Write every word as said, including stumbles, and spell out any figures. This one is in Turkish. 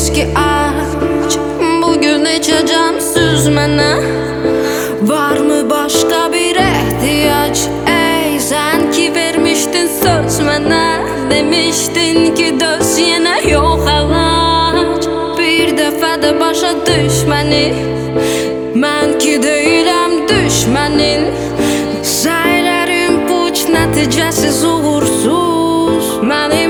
içki aç, bugün içeceğim süzmene. Var mı başka bir ihtiyaç? Ey sen ki vermiştin söz bana, demiştin ki döz yine yok ağaç. Bir defa da başa düşmeni, ben ki değilim düşmenin. Saylarım puç neticesiz uğursuz, benim